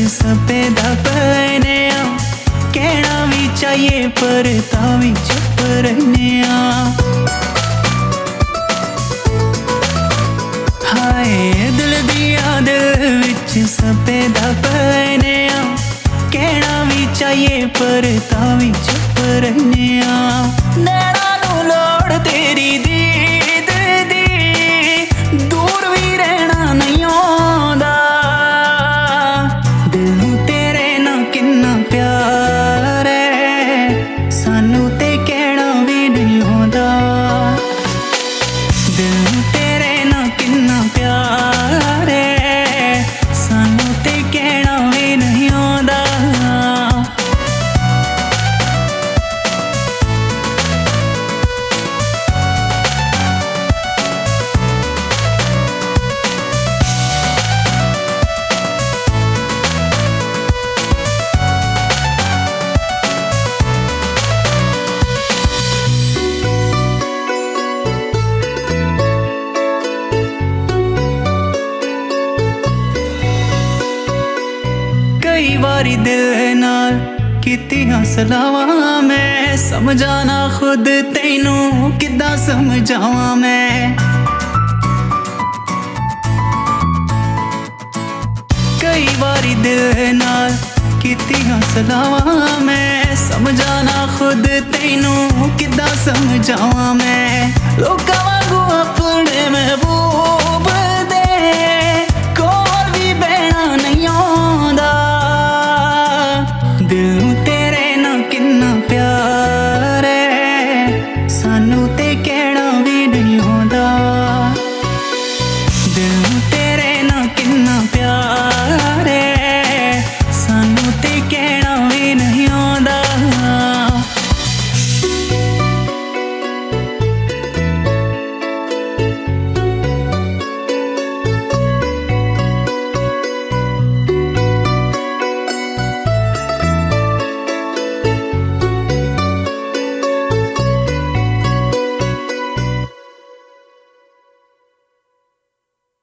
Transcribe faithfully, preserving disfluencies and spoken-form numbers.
सफेदा पहने आ, कहना भी चाहिए पर तावी चुप रहने आ। हाय दिल दिया दिल विच सफेदा पहने आ, कहना भी चाहिए पर तावी चुप रहने आ। नैना नू लोड़ तेरी दीद दी, दूर भी रहना नहीं आंदा। दिल नू तेरे ना किन्ना प्यार है, सानू ते कहना भी नहीं आंदा। दिल नू तेरे ना किन्ना प्यार है, सानू ते कहना भी नहीं आंदा। कई बारी दिल नाल कीतियां सलावां मैं, समझाना खुद तैनू किद्दां समझावां मैं। कई बारी दिल नाल कीतियां सलावां मैं, समझाना खुद तैनू किद्दां समझावां मैं। लोकां वांगू अपने मैं